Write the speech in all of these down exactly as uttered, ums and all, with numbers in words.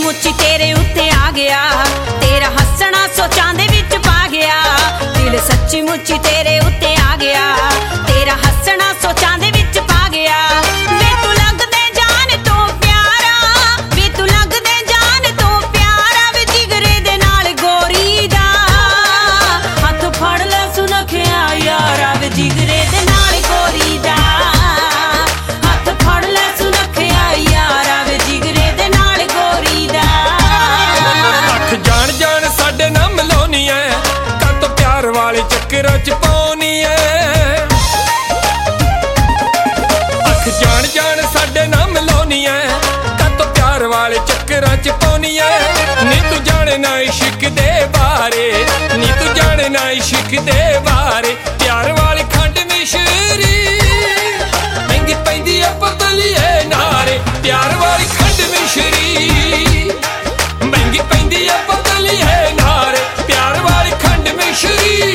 ਮੁੱਚੀ ਤੇਰੇ ਉੱਤੇ ਆ ਗਿਆ, ਤੇਰਾ ਹੱਸਣਾ ਸੋਚਾਂ ਦੇ ਵਿੱਚ ਪਾ ਗਿਆ। ਦਿਲ ਸੱਚੀ ਮੁੱਚੀ ਤੇਰੇ ਉੱਤੇ ਆ ਗਿਆ, ਤੇਰਾ ਹੱਸਣਾ ਸੋਚਾਂ ਦੇ ਵਿੱਚ ਪਾ ਗਿਆ। ਵੇ ਤੂੰ ਲੱਗਦੇ ਜਾਨ ਤੋਂ ਪਿਆਰਾ, ਵੇ ਤੂੰ ਲੱਗਦੇ ਜਾਨ ਤੋਂ ਪਿਆਰਾ, ਵੇ ਜਿਗਰੇ ਦੇ ਨਾਲ ਗੋਰੀ ਦਾ ਹੱਥ ਫੜ ਲੈ ਸੁਨੱਖਿਆ ਯਾਰਾ, ਵੇ ਜਿਗਰੇ ਦੇ ਨਾਲ ਗੋਰੀ ਦਾ ਹੱਥ ਫੜ ਲੈ ਸੁਨੱਖਿਆ ਯਾਰਾ, ਵੇ ਜਿਗਰੇ ਦੇ ਨਾਲ ਗੋਰੀ ਦਾ। ਅੱਖ ਜਾਣ ਜਾਣ ਸਾਡੇ ਨਾਲ ਮਿਲਾਉਣੀ ਐ, ਕੱਤ ਪਿਆਰ ਵਾਲੇ ਚੱਕਰਾਂ ਚ ਪਾਉਣੀ ਐ। ਅੱਖ ਜਾਣ ਜਾਣ ਸਾਡੇ ਨਾਲ ਮਿਲਾਉਣੀ ਐ, ਕੱਤ ਪਿਆਰ ਵਾਲੇ ਚੱਕਰਾਂ ਚ ਪਾਉਣੀ ਐ। ਨੀ ਤੂੰ ਜਾਣੇ ਨਾ ਇਸ਼ਕ ਦੇ ਬਾਰੇ, ਨੀ ਤੂੰ ਜਾਣੇ ਨਾ ਇਸ਼ਕ ਦੇ ਬਾਰੇ। ਪਿਆਰ ਵਾਲੀ ਖੰਡ ਮਿਸ਼ਰੀ ਮਹਿੰਗੀ ਪੈਂਦੀ ਐ ਪਤਲੀਏ ਨਾਰੇ, ਪਿਆਰ ਵਾਲੀ ਖੰਡ ਮਿਸ਼ਰੀ ਮਹਿੰਗੀ ਪੈਂਦੀ ਐ ਪਤਲੀਏ ਨਾਰੇ, ਪਿਆਰ ਵਾਲੀ ਖੰਡ ਮਿਸ਼ਰੀ।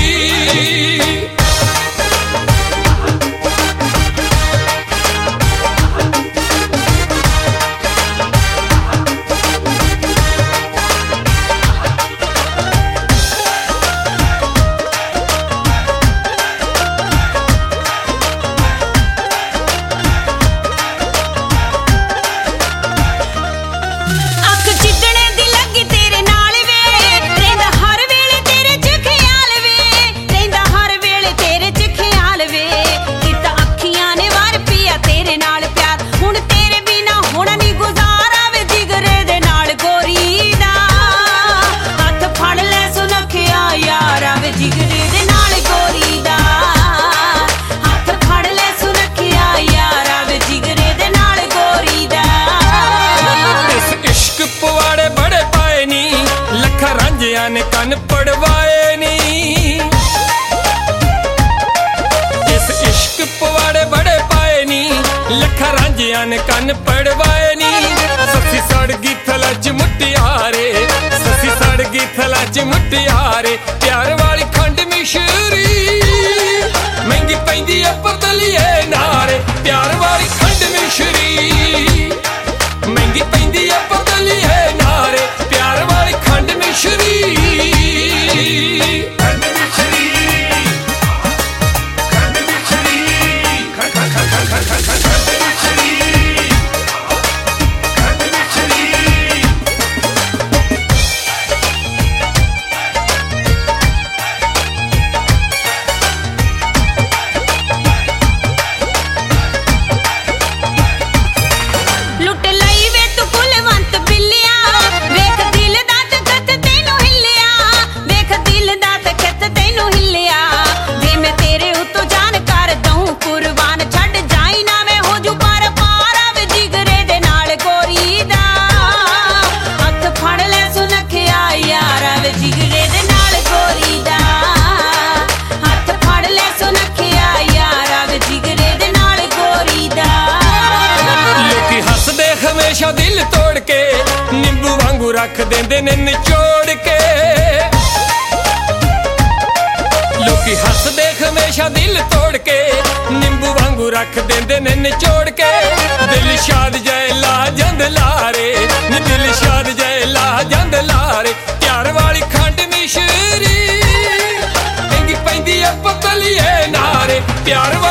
ਜਿਗਰੇ ਦੇ ਨਾਲ ਗੋਰੀ ਦਾ ਹੱਥ ਫੜ ਲੈ ਸੁਨੱਖਿਆ ਯਾਰਾ, ਵੇ ਜਿਗਰੇ ਦੇ ਨਾਲ ਗੋਰੀ ਦਾ। ਇਸ ਇਸ਼ਕ ਪਵਾੜੇ ਬੜੇ ਪਾਏ ਨੀ, ਲੱਖਾਂ ਰਾਂਝਿਆਂ ਨੇ ਕੰਨ ਪੜਵਾਏ ਨੀ। ਇਸ ਇਸ਼ਕ ਪਵਾੜੇ ਬੜੇ ਪਾਏ ਨੀ, ਲੱਖਾਂ ਰਾਂਝਿਆਂ ਨੇ ਕੰਨ ਪੜਵਾਏ ਨੀ। ਸੱਸੀ ਸੜ ਗਈ ਥਲਾ ਚ ਮੁਟਿਆਰੇ, ਸੱਸੀ ਸੜ ਗਈ ਥਲਾ ਚ ਮੁਟਿਆਰੇ, ਪਿਆਰ ਵਾਲੀ ਖੰਡ ਮਿਸ਼ਰੀ ਮਹਿੰਗੀ ਪੈਂਦੀ ਐ ਪਤਲੀਏ ਨਾਰੇ, ਪਿਆਰ ਵਾਲੀ ਖੰਡ ਮਿਸ਼ਰੀ ਮਹਿੰਗੀ ਪੈਂਦੀ ਐ ਪਤਲੀਏ ਨਾਰੇ, ਪਿਆਰ ਵਾਲੀ ਖੰਡ ਮਿਸ਼ਰੀ। ਖੰਡ ਮਿਸ਼ਰੀ ਖੰਡ ਮਿਸ਼ਰੀ ਖੰਡ ਖੰਡ ਖੰਡ ਖੰਡ ਖੰਡ ਮਿਸ਼ਰੀ ਖੰਡ ਮਿਸ਼ਰੀ। ਲੁੱਟ ਲਈ ਵੇ ਤੂੰ ਕੁਲਵੰਤ ਬਿੱਲਿਆ, ਵੇਖ ਦਿਲ ਦਾ ਤਖਤ ਤੈਨੂੰ ਹਿੱਲਿਆ, ਵੇਖ ਦਿਲ ਦਾ ਤਖਤ ਤੈਨੂੰ ਹਿੱਲਿਆ। ਵੇ ਮੈਂ ਤੇਰੇ ਉੱਤੋਂ ਜਾਨ ਕਰ ਦਊਂ ਕੁਰਬਾਨ, ਛੱਡ ਜਾਈ ਨਾ ਵੇ ਹੋ ਜੂ ਪਰ ਪਾਰ, ਵੇ ਜਿਗਰੇ ਦੇ ਨਾਲ ਗੋਰੀ ਦਾ ਹੱਥ ਫੜ ਲੈ ਸੁਨੱਖਿਆ ਯਾਰਾ, ਵੇ ਜਿਗਰੇ ਦੇ ਨਾਲ ਗੋਰੀ ਦਾ ਹੱਥ ਫੜ ਲੈ ਸੁਨੱਖਿਆ ਯਾਰਾ, ਵੇ ਜਿਗਰੇ ਦੇ ਨਾਲ ਗੋਰੀ ਦਾ। ਲੋਕੀ ਹੱਸਦੇ ਹਮੇਸ਼ਾ ਦਿਲ ਤੋੜ ਕੇ, ਨਿੰਬੂ ਵਾਂਗੂ ਰੱਖ ਦਿੰਦੇ ਨੇ ਨਿਚੋੜ ਕੇ। ਲੋਕੀ ਹੱਸਦੇ ਹਮੇਸ਼ਾ ਦਿਲ ਤੋੜ ਕੇ, ਨਿੰਬੂ ਵਾਂਗੂ ਰੱਖ ਦਿੰਦੇ ਨੇ ਨਿਚੋੜ ਕੇ। ਦਿਲ ਸ਼ਾਦ ਜੈ ਲਾ ਜੰਦ ਲਾਰੇ, ਨੀ ਦਿਲ ਸ਼ਾਦ ਜੈ ਲਾ ਜੰਦ ਲਾਰੇ, ਪਿਆਰ ਵਾਲੀ ਖੰਡ ਮਿਸ਼ਰੀ ਮਹਿੰਗੀ ਪੈਂਦੀ ਐ ਪਤਲੀਏ ਨਾਰੇ, ਪਿਆਰ